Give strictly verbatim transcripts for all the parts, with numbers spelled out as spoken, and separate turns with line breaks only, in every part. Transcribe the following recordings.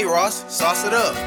Ross, sauce it up.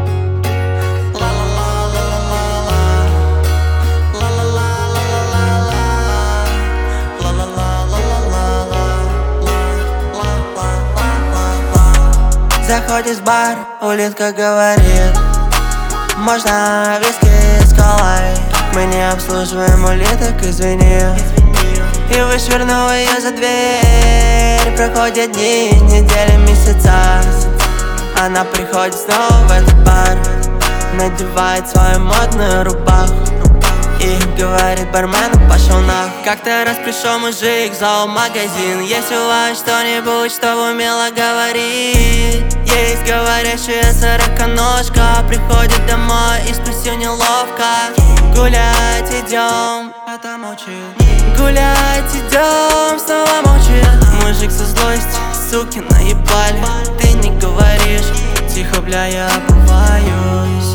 Заходишь в бар, улитка говорит: можно виски с колой. Мы не обслуживаем улиток, извини. И вышвырнул ее за дверь. Проходят дни, недели, месяца. Она приходит снова в этот бар, надевает свою модную рубаху и говорит бармену: пошел нахуй. Как-то раз пришел мужик в зоомагазин. Есть у вас что-нибудь, что умело говорить? Есть говорящая сороконожка. Приходит домой и спросил неловко: гулять идем? Это молчит. Гулять идем? Снова молчит. Мужик со злости: суки наебали. Ты не говоришь. Тихо, бля, я обуваюсь.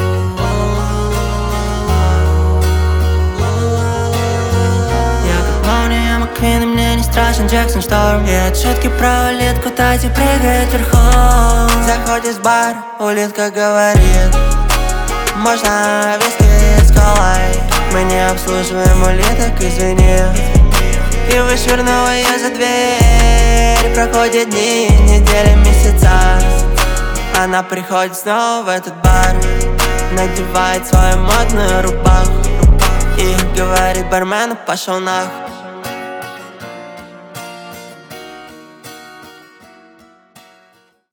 И мне не страшен Джексон Шторм. И от шутки про улитку Тати прыгает верхом. Заходишь в бар, улитка говорит: можно виски с колой. Мы не обслуживаем улиток, извини. И вышвырнул ее за дверь. Проходят дни, недели, месяца. Она приходит снова в этот бар, надевает свою модную рубаху и говорит бармену: пошел нахуй.